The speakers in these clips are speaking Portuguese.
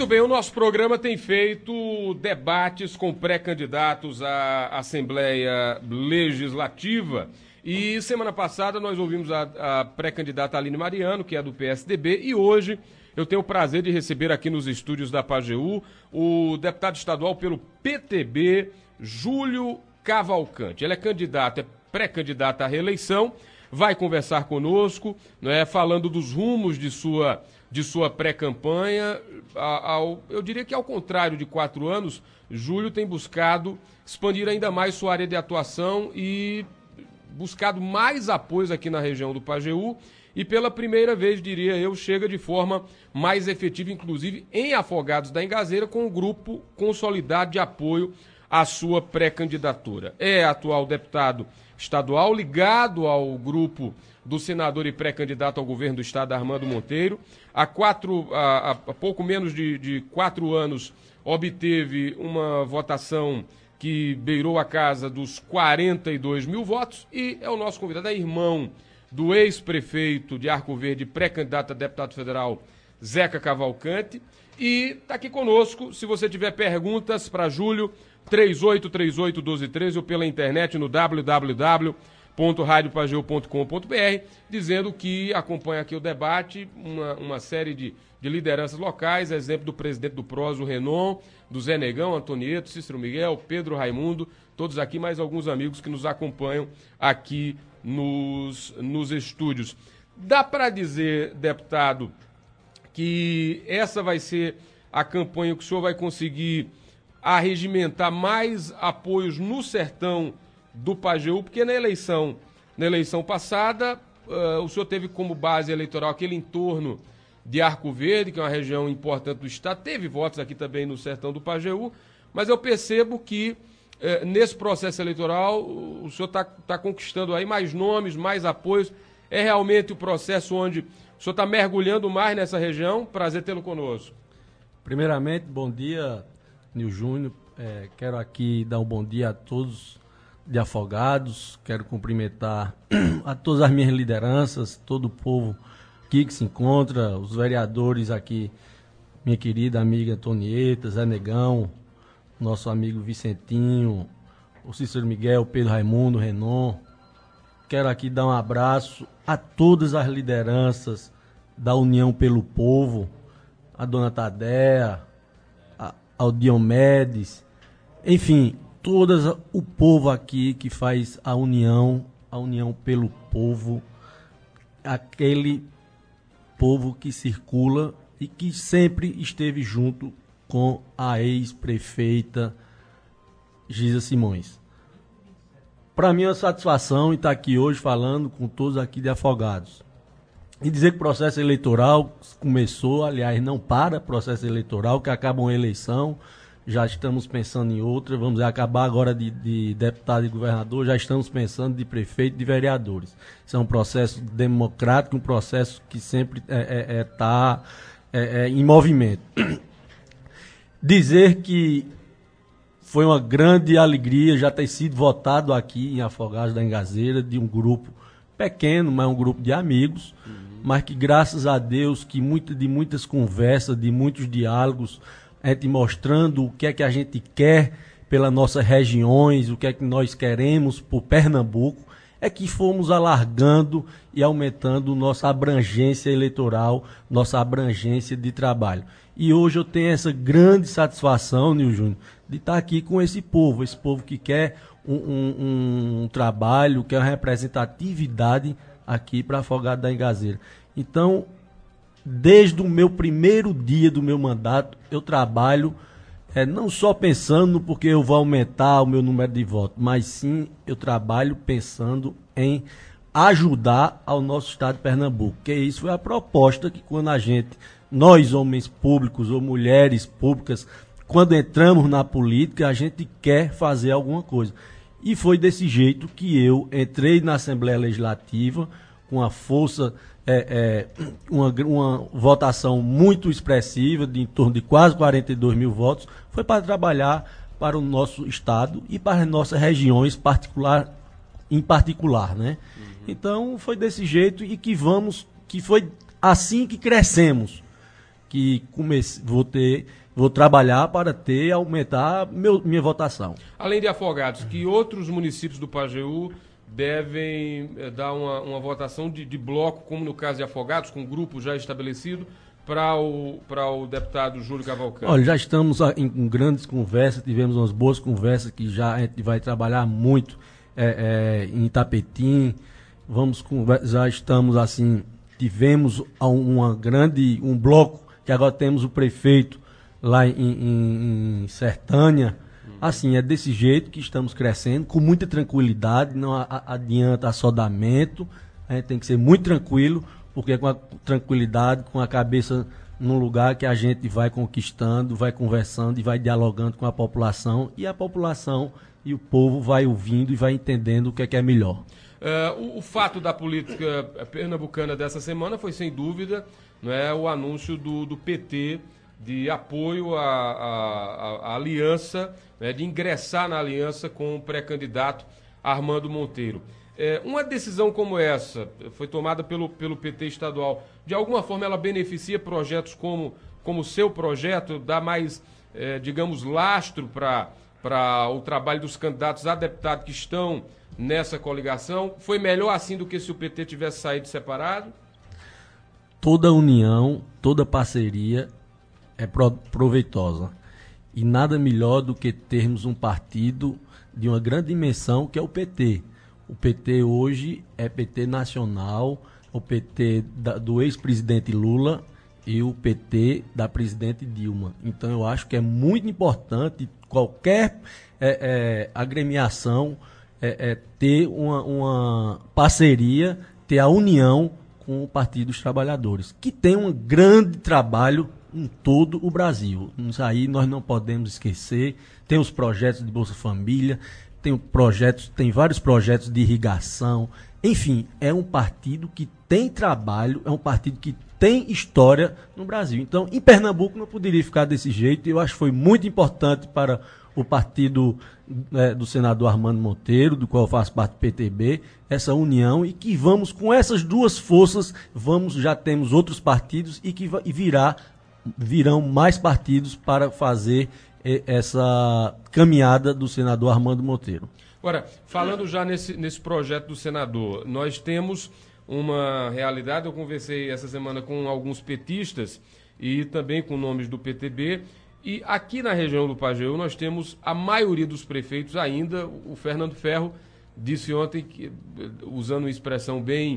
Muito bem, o nosso programa tem feito debates com pré-candidatos à Assembleia Legislativa. E semana passada nós ouvimos a pré-candidata Aline Mariano, que é do PSDB, e hoje eu tenho o prazer de receber aqui nos estúdios da PAJU o deputado estadual pelo PTB, Júlio Cavalcante. Ele é pré-candidato à reeleição, vai conversar conosco, né, falando dos rumos de sua pré-campanha. Eu diria que, ao contrário de 4 anos, Júlio tem buscado expandir ainda mais sua área de atuação e buscado mais apoios aqui na região do PAJU e, pela primeira vez, diria eu, chega de forma mais efetiva, inclusive em Afogados da Engazeira, com um grupo consolidado de apoio à sua pré-candidatura. É atual deputado estadual, ligado ao grupo do senador e pré-candidato ao governo do estado, Armando Monteiro. Há pouco menos de 4 anos obteve uma votação que beirou a casa dos 42 mil votos e é o nosso convidado, é irmão do ex-prefeito de Arco Verde, pré-candidato a deputado federal, Zeca Cavalcante. E está aqui conosco, se você tiver perguntas para Júlio, 3838-1213 ou pela internet no www.radiopageu.com.br, dizendo que acompanha aqui o debate, uma série de lideranças locais, exemplo do presidente do PROS, o Renon, do Zé Negão, Antonieto, Cícero Miguel, Pedro Raimundo, todos aqui, mais alguns amigos que nos acompanham aqui nos estúdios. Dá para dizer, deputado, que essa vai ser a campanha que o senhor vai conseguir arregimentar mais apoios no sertão do PAJU, porque na eleição passada, o senhor teve como base eleitoral aquele entorno de Arco Verde, que é uma região importante do estado, teve votos aqui também no sertão do PAJU, mas eu percebo que nesse processo eleitoral o senhor está conquistando aí mais nomes, mais apoios. É realmente o processo onde o senhor está mergulhando mais nessa região? Prazer tê-lo conosco. Primeiramente, bom dia, Nil Júnior. Quero aqui dar um bom dia a todos de Afogados. Quero cumprimentar a todas as minhas lideranças, todo o povo aqui que se encontra, os vereadores aqui, minha querida amiga Antonieta, Zé Negão, nosso amigo Vicentinho, o Cícero Miguel, o Pedro Raimundo, o Renon. Quero aqui dar um abraço a todas as lideranças da União pelo Povo, a dona Tadéa, ao Diomedes, enfim, todo o povo aqui que faz a União pelo Povo, aquele povo que circula e que sempre esteve junto com a ex-prefeita Gisa Simões. Para mim é uma satisfação estar aqui hoje falando com todos aqui de Afogados. E dizer que o processo eleitoral começou, aliás, não para processo eleitoral, que acaba uma eleição, já estamos pensando em outra, vamos acabar agora de deputado e governador, já estamos pensando de prefeito e de vereadores. Isso é um processo democrático, um processo que sempre está em movimento. Dizer que foi uma grande alegria já ter sido votado aqui em Afogados da Engazeira, de um grupo pequeno, mas um grupo de amigos, mas que, graças a Deus, que de muitas conversas, de muitos diálogos, a gente mostrando o que é que a gente quer pelas nossas regiões, o que é que nós queremos por Pernambuco, é que fomos alargando e aumentando nossa abrangência eleitoral, nossa abrangência de trabalho. E hoje eu tenho essa grande satisfação, Nil Júnior, de estar aqui com esse povo que quer um trabalho, quer uma representatividade aqui para Afogados da Engazeira. Então, desde o meu primeiro dia do meu mandato, eu trabalho não só pensando porque eu vou aumentar o meu número de votos, mas sim eu trabalho pensando em ajudar ao nosso estado de Pernambuco. Que isso foi a proposta que quando nós homens públicos ou mulheres públicas, quando entramos na política, a gente quer fazer alguma coisa. E foi desse jeito que eu entrei na Assembleia Legislativa com a força, uma votação muito expressiva, de em torno de quase 42 mil votos, foi para trabalhar para o nosso estado e para as nossas regiões em particular, né? Então foi desse jeito e que foi assim que crescemos, que vou trabalhar para aumentar minha votação. Além de Afogados, que outros municípios do Pajeú devem dar uma votação de bloco, como no caso de Afogados, com um grupo já estabelecido, para o deputado Júlio Cavalcante? Olha, já estamos em grandes conversas, tivemos umas boas conversas que já a gente vai trabalhar muito em Itapetim. Já estamos assim, tivemos um bloco, que agora temos o prefeito lá em Sertânia. Assim, é desse jeito que estamos crescendo, com muita tranquilidade, não adianta assodamento, a gente tem que ser muito tranquilo, porque com a tranquilidade, com a cabeça num lugar que a gente vai conquistando, vai conversando e vai dialogando com a população, e a população e o povo vai ouvindo e vai entendendo o que é melhor. O fato da política pernambucana dessa semana foi, sem dúvida, o anúncio do PT de apoio à aliança, de ingressar na aliança com o pré-candidato Armando Monteiro. Uma decisão como essa, foi tomada pelo PT estadual, de alguma forma ela beneficia projetos como o seu projeto, dá mais, digamos, lastro para o trabalho dos candidatos a deputado que estão nessa coligação? Foi melhor assim do que se o PT tivesse saído separado? Toda união, toda parceria é proveitosa. E nada melhor do que termos um partido de uma grande dimensão, que é o PT. O PT hoje é PT nacional, o PT do ex-presidente Lula e o PT da presidente Dilma. Então eu acho que é muito importante qualquer agremiação ter uma parceria, ter a união com o Partido dos Trabalhadores, que tem um grande trabalho em todo o Brasil. Isso aí nós não podemos esquecer. Tem os projetos de Bolsa Família, tem vários projetos de irrigação. Enfim, é um partido que tem trabalho, é um partido que tem história no Brasil. Então, em Pernambuco não poderia ficar desse jeito. Eu acho que foi muito importante para o partido do senador Armando Monteiro, do qual eu faço parte do PTB, essa união, e que vamos, com essas duas forças, já temos outros partidos e que virão mais partidos para fazer essa caminhada do senador Armando Monteiro. Agora, falando já nesse projeto do senador, nós temos uma realidade. Eu conversei essa semana com alguns petistas e também com nomes do PTB, e aqui na região do Pajeú nós temos a maioria dos prefeitos ainda. O Fernando Ferro disse ontem, usando uma expressão bem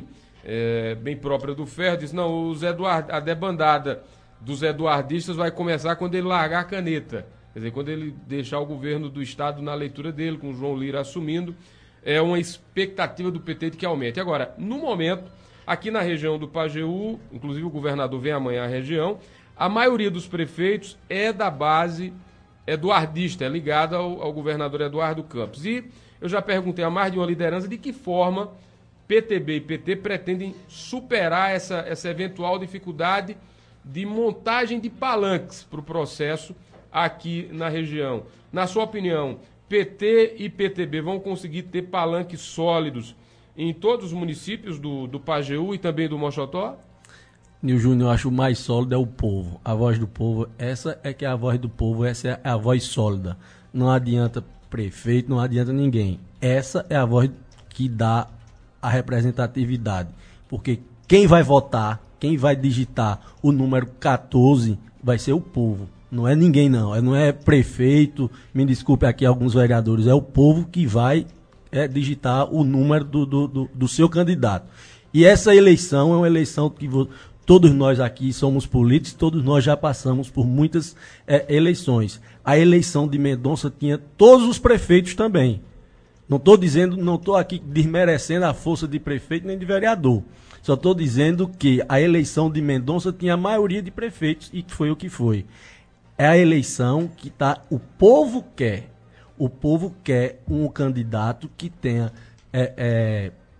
própria do Ferro, disse: não, a debandada dos eduardistas vai começar quando ele largar a caneta. Quer dizer, quando ele deixar o governo do Estado na leitura dele, com o João Lira assumindo, é uma expectativa do PT de que aumente. Agora, no momento, aqui na região do Pajeú, inclusive o governador vem amanhã à região, a maioria dos prefeitos é da base eduardista, é ligada ao governador Eduardo Campos. E eu já perguntei a mais de uma liderança de que forma PTB e PT pretendem superar essa eventual dificuldade de montagem de palanques para o processo aqui na região. Na sua opinião, PT e PTB vão conseguir ter palanques sólidos em todos os municípios do Pajeú e também do Mochotó? Nil Júnior, eu acho o mais sólido é o povo, a voz do povo. Essa é que é a voz do povo, essa é a voz sólida. Não adianta prefeito, não adianta ninguém. Essa é a voz que dá a representatividade, porque quem vai votar, quem vai digitar o número 14 vai ser o povo. Não é ninguém, não é prefeito, me desculpe aqui alguns vereadores, é o povo que vai digitar o número do seu candidato. E essa eleição é uma eleição que todos nós aqui somos políticos, todos nós já passamos por muitas eleições. A eleição de Mendonça tinha todos os prefeitos também. Não estou aqui desmerecendo a força de prefeito nem de vereador. Só estou dizendo que a eleição de Mendonça tinha a maioria de prefeitos e que foi o que foi. É a eleição que o povo quer. O povo quer um candidato que tenha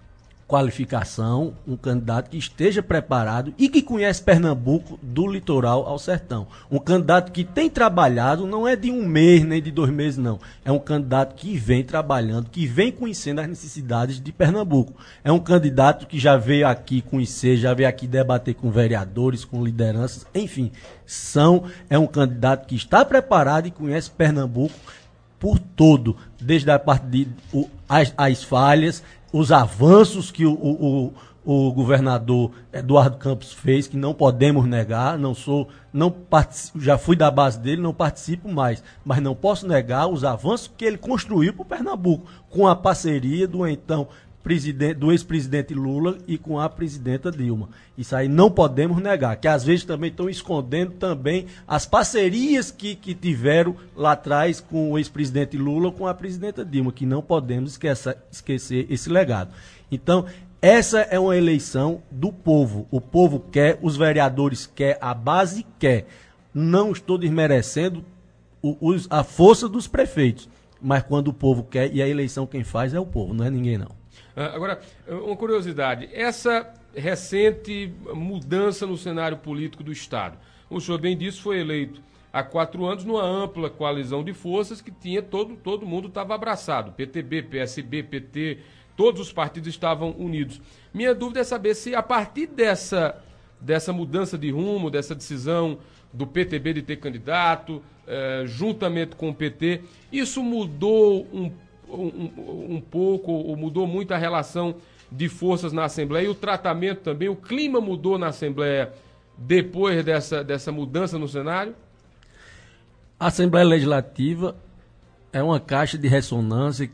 qualificação, um candidato que esteja preparado e que conhece Pernambuco do litoral ao sertão. Um candidato que tem trabalhado, não é de 1 mês nem de 2 meses, não. É um candidato que vem trabalhando, que vem conhecendo as necessidades de Pernambuco. É um candidato que já veio aqui conhecer, já veio aqui debater com vereadores, com lideranças, enfim. É um candidato que está preparado e conhece Pernambuco por todo, desde a parte de as falhas, os avanços que o governador Eduardo Campos fez, que não podemos negar, já fui da base dele, não participo mais, mas não posso negar os avanços que ele construiu para o Pernambuco, com a parceria do ex-presidente Lula e com a presidenta Dilma. Isso aí não podemos negar, que às vezes também estão escondendo também as parcerias que tiveram lá atrás com o ex-presidente Lula, com a presidenta Dilma, que não podemos esquecer esse legado. Então, essa é uma eleição do povo. O povo quer, os vereadores quer, a base quer. Não estou desmerecendo a força dos prefeitos, mas quando o povo quer, e a eleição quem faz é o povo, não é ninguém não. Agora, uma curiosidade, essa recente mudança no cenário político do Estado, o senhor bem disse, foi eleito há 4 anos numa ampla coalizão de forças que tinha todo mundo estava abraçado, PTB, PSB, PT, todos os partidos estavam unidos. Minha dúvida é saber se a partir dessa mudança de rumo, dessa decisão do PTB de ter candidato, juntamente com o PT, isso mudou um pouco, ou mudou muito a relação de forças na Assembleia e o tratamento também, o clima mudou na Assembleia depois dessa mudança no cenário? A Assembleia Legislativa é uma caixa de ressonância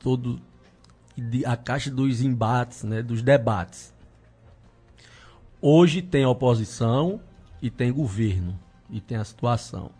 a caixa dos embates, né, dos debates. Hoje tem oposição e tem governo, e tem a situação.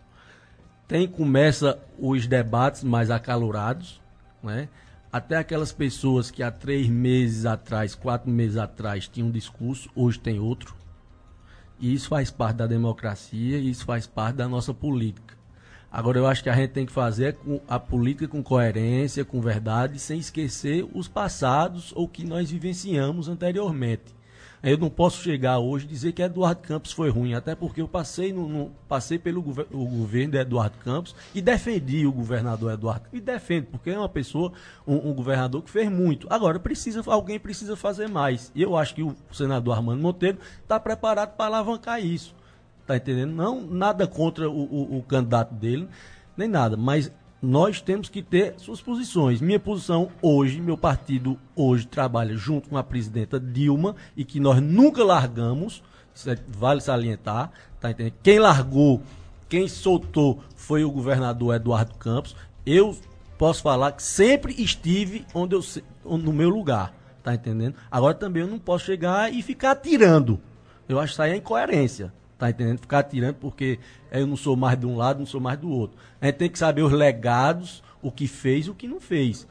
Começa os debates mais acalorados, né? Até aquelas pessoas que há 3 meses atrás, 4 meses atrás tinham um discurso, hoje tem outro. E isso faz parte da democracia e isso faz parte da nossa política. Agora eu acho que a gente tem que fazer a política com coerência, com verdade, sem esquecer os passados ou que nós vivenciamos anteriormente. Eu não posso chegar hoje e dizer que Eduardo Campos foi ruim, até porque eu passei pelo governo de Eduardo Campos e defendi o governador Eduardo Campos. E defendo, porque é uma pessoa, um governador que fez muito. Agora, alguém precisa fazer mais. E eu acho que o senador Armando Monteiro está preparado para alavancar isso. Está entendendo? Não, nada contra o candidato dele, nem nada, mas nós temos que ter suas posições. Minha posição hoje, meu partido hoje trabalha junto com a presidenta Dilma e que nós nunca largamos, vale salientar, tá entendendo? Quem soltou foi o governador Eduardo Campos. Eu posso falar que sempre estive no meu lugar, tá entendendo? Agora também eu não posso chegar e ficar atirando. Eu acho que isso aí é incoerência. Tá entendendo? Ficar atirando porque eu não sou mais de um lado, não sou mais do outro. A gente tem que saber os legados, o que fez e o que não fez.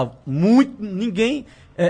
Ninguém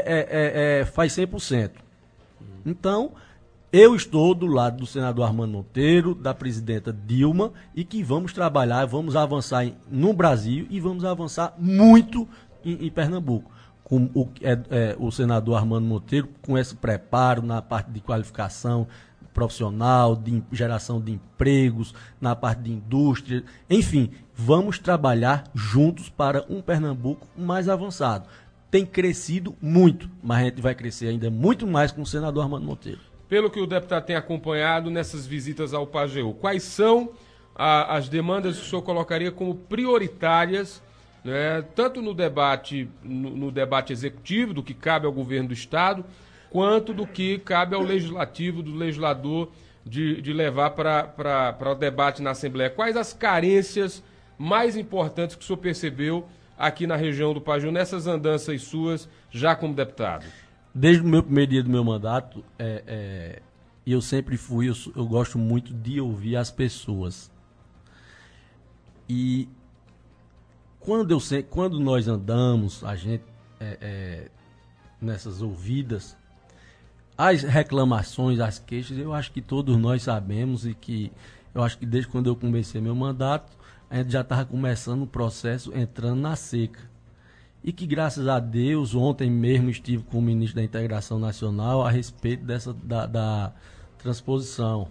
faz 100%. Então, eu estou do lado do senador Armando Monteiro, da presidenta Dilma, e que vamos trabalhar, vamos avançar no Brasil e vamos avançar muito em Pernambuco. Com o senador Armando Monteiro, com esse preparo na parte de qualificação profissional, de geração de empregos, na parte de indústria, enfim, vamos trabalhar juntos para um Pernambuco mais avançado. Tem crescido muito, mas a gente vai crescer ainda muito mais com o senador Armando Monteiro. Pelo que o deputado tem acompanhado nessas visitas ao Pajeú, quais são as demandas que o senhor colocaria como prioritárias, né, tanto no debate executivo, do que cabe ao governo do Estado, quanto do que cabe ao legislativo, do legislador, de levar para o debate na Assembleia? Quais as carências mais importantes que o senhor percebeu aqui na região do Pajeú, nessas andanças suas, já como deputado? Desde o meu primeiro dia do meu mandato, eu sempre eu gosto muito de ouvir as pessoas. E quando nós andamos, a gente, nessas ouvidas, as reclamações, as queixas, eu acho que todos nós sabemos e que eu acho que desde quando eu comecei meu mandato, a gente já estava começando o processo entrando na seca. e que, graças a Deus, ontem mesmo estive com o ministro da Integração Nacional a respeito da transposição.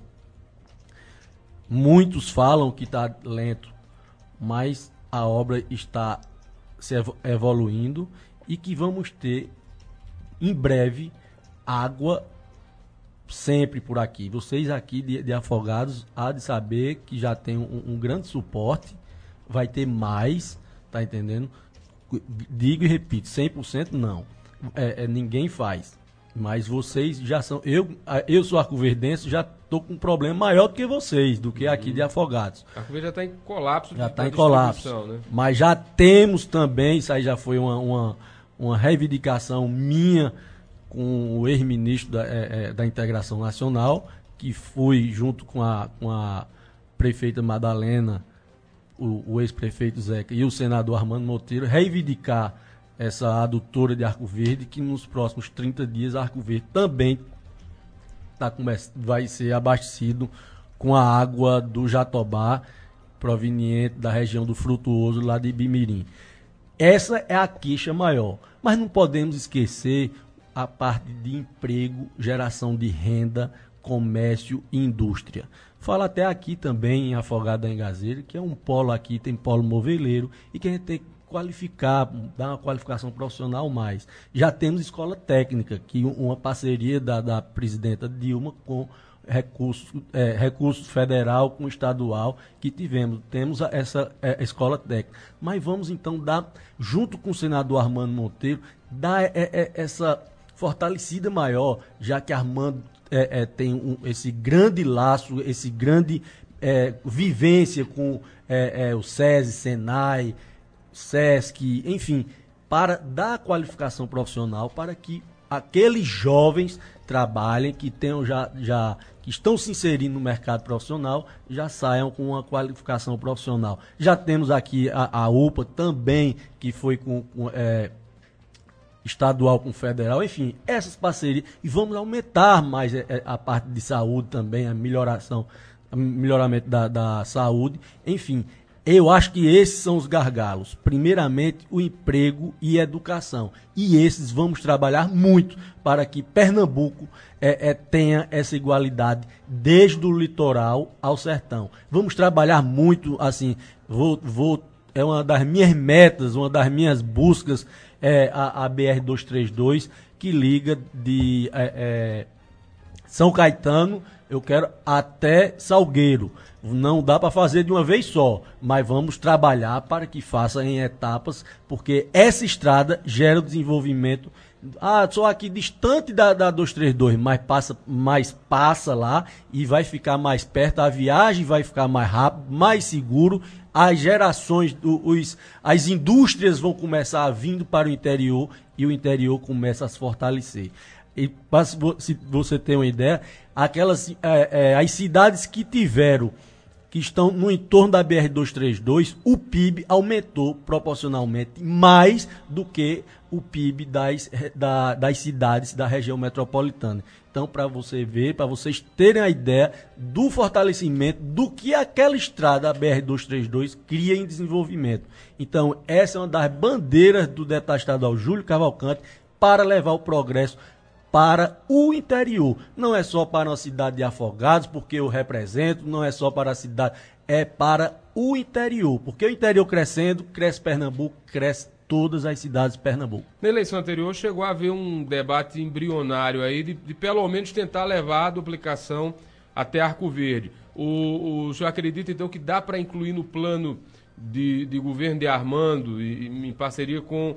Muitos falam que está lento, mas a obra está se evoluindo e que vamos ter, em breve, água sempre por aqui. Vocês aqui de Afogados há de saber que já tem um grande suporte, vai ter mais, tá entendendo? Digo e repito, 100% não. Ninguém faz. Mas vocês já são... Eu sou arcoverdense, já estou com um problema maior do que vocês, do que aqui de Afogados. Arco Verde já está em colapso. Já está em colapso. Né? Mas já temos também, isso aí já foi uma reivindicação minha com o ex-ministro da Integração Nacional, que fui junto com a prefeita Madalena, o ex-prefeito Zeca e o senador Armando Monteiro, reivindicar essa adutora de Arco Verde, que nos próximos 30 dias Arco Verde também vai ser abastecido com a água do Jatobá, proveniente da região do Frutuoso, lá de Ibimirim. Essa é a queixa maior. Mas não podemos esquecer a parte de emprego, geração de renda, comércio e indústria. Fala até aqui também em Afogado da Engazeira, que é um polo aqui, tem polo moveleiro, e que a gente tem que qualificar, dar uma qualificação profissional mais. Já temos escola técnica, que uma parceria da presidenta Dilma com recursos federal com estadual que temos essa escola técnica. Mas vamos então dar, junto com o senador Armando Monteiro, dar essa fortalecida maior, já que Armando tem esse grande laço, esse grande vivência com o SESI, Senai, SESC, enfim, para dar qualificação profissional para que aqueles jovens trabalhem, que tenham que estão se inserindo no mercado profissional, já saiam com uma qualificação profissional. Já temos aqui a UPA também, que foi com estadual com federal, enfim, essas parcerias, e vamos aumentar mais a parte de saúde também, melhoramento da saúde, enfim. Eu acho que esses são os gargalos. Primeiramente, o emprego e a educação. E esses vamos trabalhar muito para que Pernambuco tenha essa igualdade desde o litoral ao sertão. Vamos trabalhar muito, assim, é uma das minhas metas, uma das minhas buscas, a BR-232, que liga de São Caetano, eu quero até Salgueiro. Não dá para fazer de uma vez só, mas vamos trabalhar para que faça em etapas, porque essa estrada gera o desenvolvimento. Só aqui distante da 232, mas passa lá e vai ficar mais perto, a viagem vai ficar mais rápido, mais seguro, as gerações, as indústrias vão começar a vir para o interior e o interior começa a se fortalecer. E se você tem uma ideia, as cidades que estão no entorno da BR-232, o PIB aumentou proporcionalmente mais do que o PIB das cidades da região metropolitana. Então, para vocês terem a ideia do fortalecimento do que aquela estrada, a BR-232, cria em desenvolvimento. Então, essa é uma das bandeiras do deputado estadual Júlio Cavalcante para levar o progresso para o interior. Não é só para a cidade de Afogados, porque eu represento, não é só para a cidade, é para o interior. Porque o interior crescendo, cresce Pernambuco, cresce todas as cidades de Pernambuco. Na eleição anterior chegou a haver um debate embrionário aí de pelo menos tentar levar a duplicação até Arco Verde. O senhor acredita então que dá para incluir no plano de governo de Armando, e em parceria com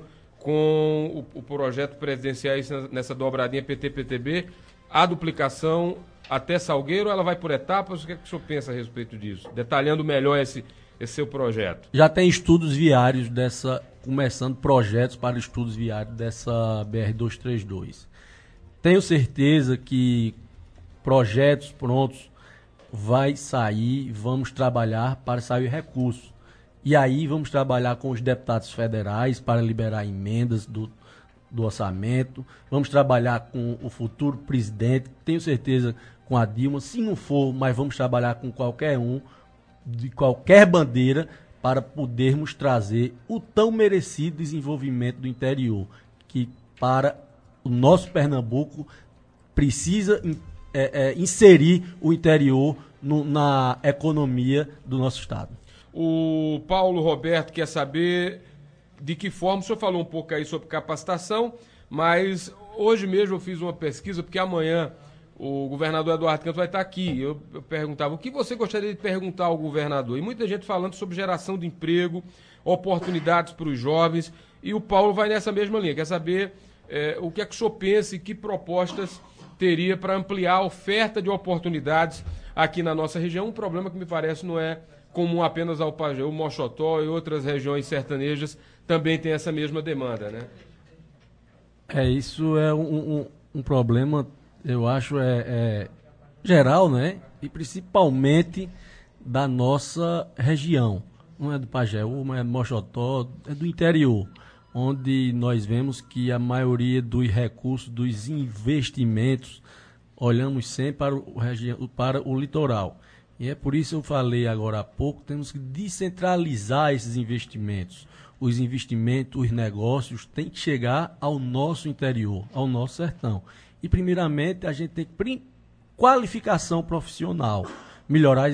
o projeto presidencial nessa dobradinha PT-PTB, a duplicação até Salgueiro, ela vai por etapas? O que é que o senhor pensa a respeito disso? Detalhando melhor esse seu projeto. Já tem estudos viários começando projetos para estudos viários dessa BR-232. Tenho certeza que projetos prontos vai sair, vamos trabalhar para sair recursos. E aí vamos trabalhar com os deputados federais para liberar emendas do orçamento. Vamos trabalhar com o futuro presidente, tenho certeza com a Dilma. Se não for, mas vamos trabalhar com qualquer um, de qualquer bandeira, para podermos trazer o tão merecido desenvolvimento do interior, que para o nosso Pernambuco precisa inserir o interior na economia do nosso estado. O Paulo Roberto quer saber de que forma, o senhor falou um pouco aí sobre capacitação, mas hoje mesmo eu fiz uma pesquisa, porque amanhã o governador Eduardo Campos vai estar aqui. Eu perguntava, o que você gostaria de perguntar ao governador? E muita gente falando sobre geração de emprego, oportunidades para os jovens, e o Paulo vai nessa mesma linha, quer saber o que é que o senhor pensa e que propostas teria para ampliar a oferta de oportunidades aqui na nossa região, um problema que me parece não é comum apenas ao Pajeú, Moxotó e outras regiões sertanejas também tem essa mesma demanda, né? Isso é um problema, eu acho, geral, né? E principalmente da nossa região. Não é do Pajeú, mas é do Moxotó, é do interior, onde nós vemos que a maioria dos recursos, dos investimentos, olhamos sempre para o litoral. E é por isso que eu falei agora há pouco, temos que descentralizar esses investimentos. Os investimentos, os negócios têm que chegar ao nosso interior, ao nosso sertão. E, primeiramente, a gente tem que qualificação profissional, melhorar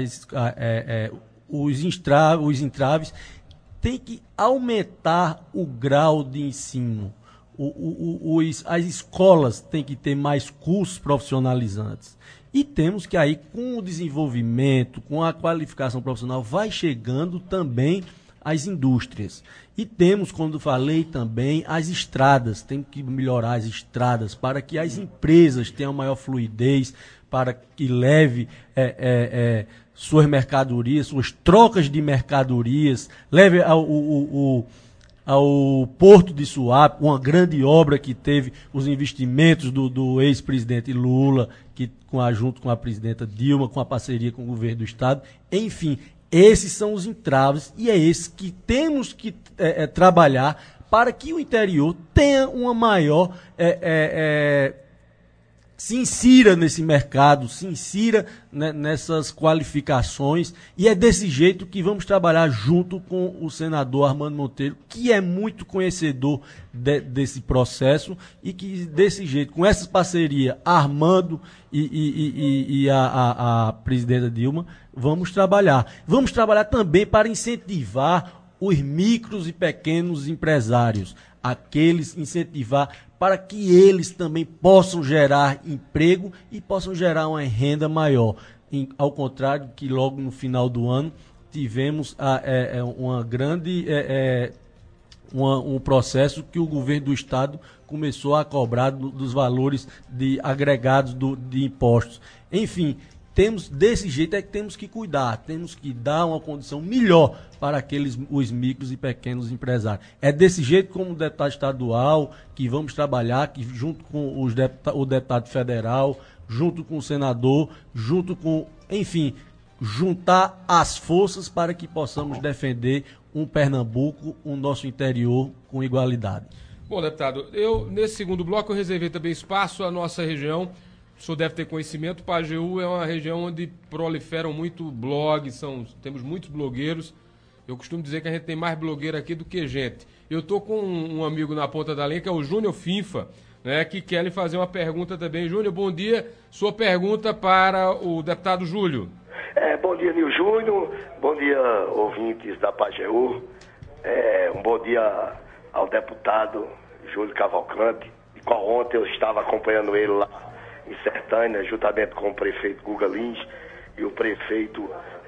os entraves, tem que aumentar o grau de ensino. As escolas têm que ter mais cursos profissionalizantes. E temos que aí, com o desenvolvimento, com a qualificação profissional, vai chegando também as indústrias. E temos, quando falei também, as estradas. Tem que melhorar as estradas para que as empresas tenham maior fluidez, para que leve suas mercadorias, suas trocas de mercadorias, leve ao Porto de Suape, uma grande obra que teve os investimentos do ex-presidente Lula, junto com a presidenta Dilma, com a parceria com o governo do estado. Enfim, esses são os entraves e é esse que temos que trabalhar para que o interior tenha uma maior... se insira nesse mercado, se insira nessas qualificações, e é desse jeito que vamos trabalhar junto com o senador Armando Monteiro, que é muito conhecedor desse processo, e que desse jeito, com essa parceria, Armando e a presidenta Dilma, vamos trabalhar. Vamos trabalhar também para incentivar os micros e pequenos empresários, incentivar para que eles também possam gerar emprego e possam gerar uma renda maior. Ao contrário que logo no final do ano tivemos uma grande um processo que o governo do estado começou a cobrar dos valores agregados de impostos. Enfim, desse jeito é que temos que cuidar, temos que dar uma condição melhor para os micros e pequenos empresários. É desse jeito, como deputado estadual, que vamos trabalhar, que junto com o deputado federal, junto com o senador, enfim, juntar as forças para que possamos defender um Pernambuco, o nosso interior, com igualdade. Bom, deputado, nesse segundo bloco eu reservei também espaço à nossa região. O senhor deve ter conhecimento, Pajeú é uma região onde proliferam muito blogs, temos muitos blogueiros. Eu costumo dizer que a gente tem mais blogueiro aqui do que gente. Eu estou com um amigo na ponta da linha, que é o Júnior Finfa, né, que quer lhe fazer uma pergunta também. Júnior, bom dia. Sua pergunta para o deputado Júlio. Bom dia, Nil Júnior. Bom dia, ouvintes da Pajeú. Um bom dia ao deputado Júlio Cavalcante, de qual ontem eu estava acompanhando ele lá em Sertânia, juntamente com o prefeito Guga Lins e o prefeito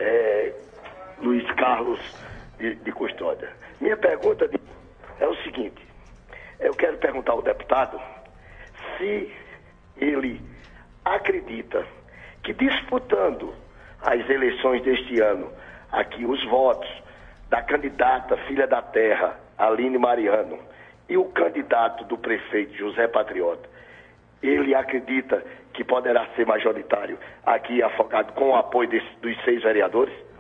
Luiz Carlos de Custódia. Minha pergunta é o seguinte: eu quero perguntar ao deputado se ele acredita que, disputando as eleições deste ano, aqui os votos da candidata Filha da Terra, Aline Mariano, e o candidato do prefeito José Patriota, ele acredita que poderá ser majoritário aqui em Afogados com o apoio dos 6 vereadores?